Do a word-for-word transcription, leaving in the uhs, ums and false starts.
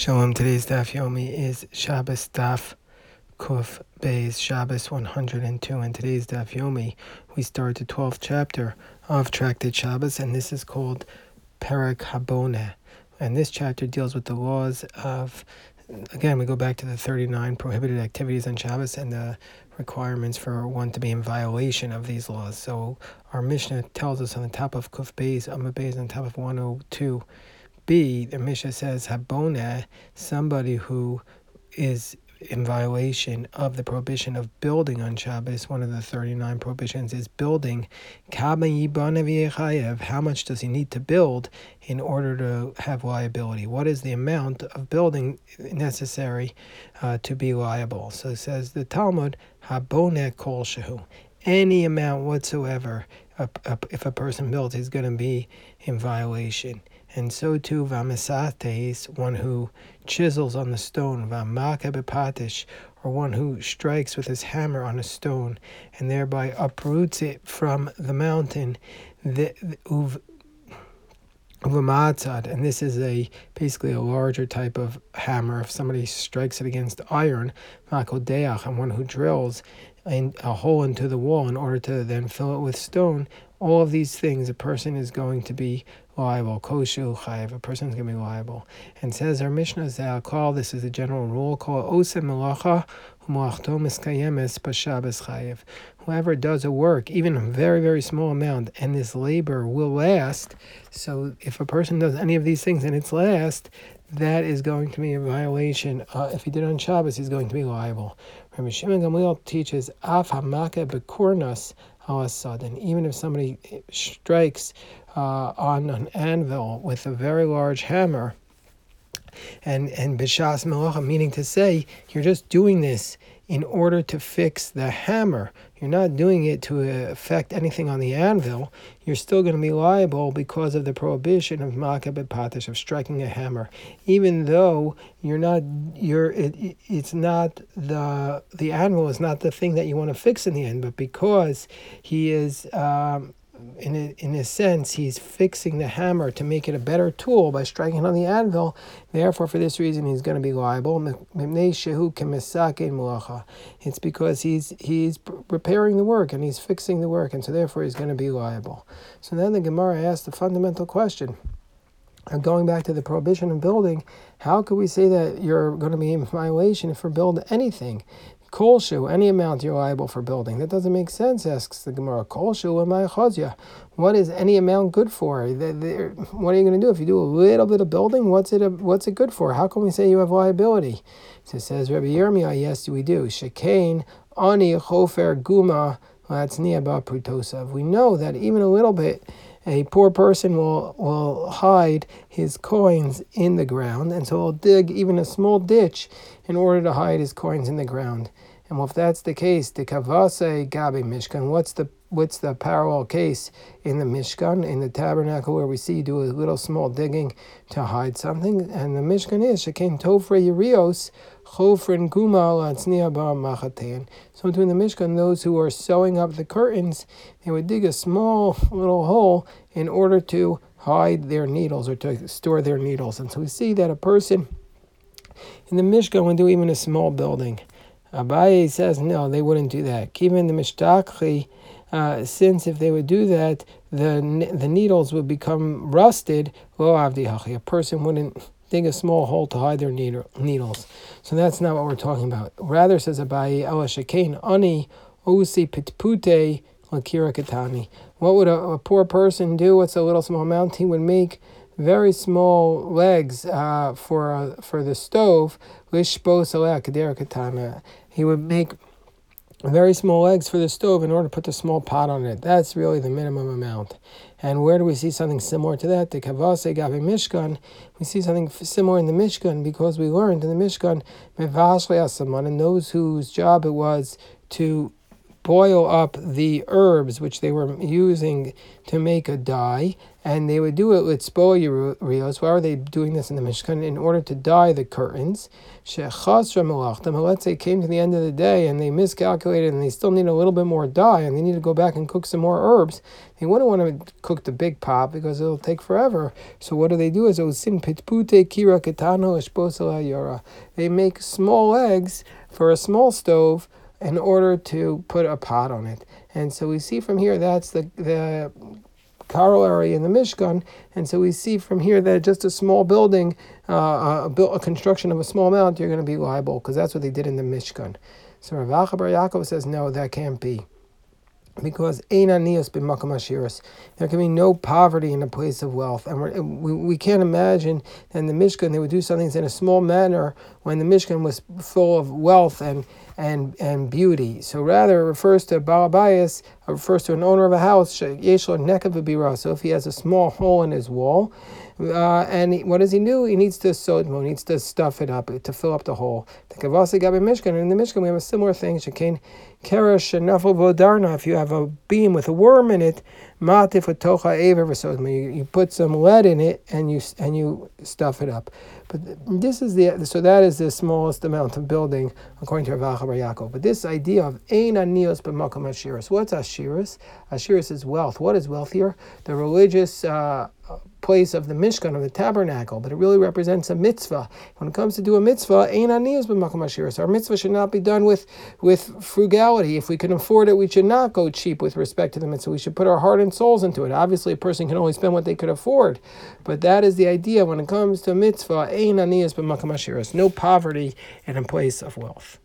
Shalom, today's Daf Yomi is Shabbos Daf Kuf Beis, Shabbos one hundred two. In today's Daf Yomi, we start the twelfth chapter of Tractate Shabbos, and this is called Perek Haboneh. And this chapter deals with the laws of, again, we go back to the thirty-nine prohibited activities on Shabbos and the requirements for one to be in violation of these laws. So our Mishnah tells us on the top of Kuf Beis, Amma Beis, on top of one oh two, B, the Mishnah says, Haboneh, somebody who is in violation of the prohibition of building on Shabbos. One of the thirty-nine prohibitions is building. How much does he need to build in order to have liability? What is the amount of building necessary uh, to be liable? So it says the Talmud, Haboneh kol shehu. Any amount whatsoever, a, a, if a person builds, he's going to be in violation. And so too, v'amisates, one who chisels on the stone, v'amaka b'patish, or one who strikes with his hammer on a stone, and thereby uproots it from the mountain. The uv Uvamatzad, and this is a basically a larger type of hammer. If somebody strikes it against iron, makodeach, and one who drills in a hole into the wall in order to then fill it with stone, all of these things, a person is going to be liable. Koshu chayiv, a person is going to be liable. And says our Mishnah Zalkal, this is a general rule, called osem melacha u'malachto miskayemes b'Shabbos chayiv. Whoever does a work, even a very, very small amount, and this labor will last. So if a person does any of these things and it's last, that is going to be a violation. Uh, if he did it on Shabbos, he's going to be liable. Rabbi Shimon Gamliel teaches, af hamaka bekornas al sudden. Even if somebody strikes uh, on an anvil with a very large hammer, and and b'shas melacha, meaning to say, you're just doing this in order to fix the hammer. You're not doing it to affect anything on the anvil. You're still going to be liable because of the prohibition of maka b'patish, of striking a hammer, even though you're not. You're. It, it's not the the anvil is not the thing that you want to fix in the end, but because he is. Um, In a, in a sense, he's fixing the hammer to make it a better tool by striking it on the anvil. Therefore, for this reason, he's going to be liable. It's because he's he's repairing the work and he's fixing the work, and so therefore he's going to be liable. So then the Gemara asks the fundamental question. Going back to the prohibition of building, how could we say that you're going to be in violation if you build anything? Kolshu, any amount you're liable for building. That doesn't make sense, asks the Gemara. Kolshu amay chazya. What is any amount good for? What are you going to do if you do a little bit of building? What's it? What's it good for? How can we say you have liability? So it says Rabbi Yirmiyah, yes, we do. Shekain ani chofer guma latzniya ba prutosav. We know that even a little bit, a poor person will will hide his coins in the ground, and so he'll dig even a small ditch in order to hide his coins in the ground. And well, if that's the case, the kavase gabi mishkan, what's the what's the parallel case in the mishkan, in the tabernacle, where we see you do a little small digging to hide something? And the mishkan is shekain tofre yerios chofren gumal atzniya ba machatein. So between the mishkan, those who are sewing up the curtains, they would dig a small little hole in order to hide their needles or to store their needles. And so we see that a person in the Mishkan would do even a small building. Abaye says no, they wouldn't do that. Even the Mishdakli, uh, since if they would do that, the the needles would become rusted. Lo avdi hachi, a person wouldn't dig a small hole to hide their needles. So that's not what we're talking about. Rather, says Abaye, ela shekain ani osi pitpute lakira katani. What would a, a poor person do? What's a little small amount? He would make very small legs uh, for uh, for the stove. He would make very small legs for the stove in order to put the small pot on it. That's really the minimum amount. And where do we see something similar to that? The Kavase Gabi Mishkan. We see something similar in the Mishkan because we learned in the Mishkan, and those whose job it was to boil up the herbs which they were using to make a dye, and they would do it with spoilios. Why are they doing this in the Mishkan? In order to dye the curtains. Let's say it came to the end of the day and they miscalculated and they still need a little bit more dye and they need to go back and cook some more herbs. They wouldn't want to cook the big pot because it'll take forever. So what do they do? Is they make small eggs for a small stove in order to put a pot on it. And so we see from here that's the the corollary in the Mishkan, and so we see from here that just a small building, uh, a, build, a construction of a small amount, you're going to be liable, because that's what they did in the Mishkan. So Rav Acha bar Yaakov says, no, that can't be. Because ein anius b'makom ashiros, there can be no poverty in a place of wealth, and we're, we we can't imagine that in the Mishkan they would do something in a small manner when the Mishkan was full of wealth and and and beauty. So rather, it refers to Baal Bayis, it refers to an owner of a house. Yesh lo nekav b'bira. So if he has a small hole in his wall, uh, and he, what does he do? He needs to sodmo, he needs to stuff it up to fill up the hole. The kavasi gabe Mishkan, and in the Mishkan we have a similar thing. Shekain keresh nafel vodarna. If you have a beam with a worm in it, matif tocha ever v'sodmo. You you put some lead in it and you and you stuff it up. But this is the so that is the smallest amount of building according to Rav Acha bar Yaakov. But this idea of ein anios b'makom ashiros. What's ashiros? Ashiros is wealth. What is wealth here? The religious uh, place of the Mishkan, of the tabernacle, but it really represents a mitzvah. When it comes to do a mitzvah, ein anios b'makom ashiros. Our mitzvah should not be done with with frugality. If we can afford it, we should not go cheap with respect to the mitzvah. We should put our heart and souls into it. Obviously, a person can only spend what they could afford, but that is the idea when it comes to mitzvah. Ein anios b'makom ashiros. No poverty in a place of wealth.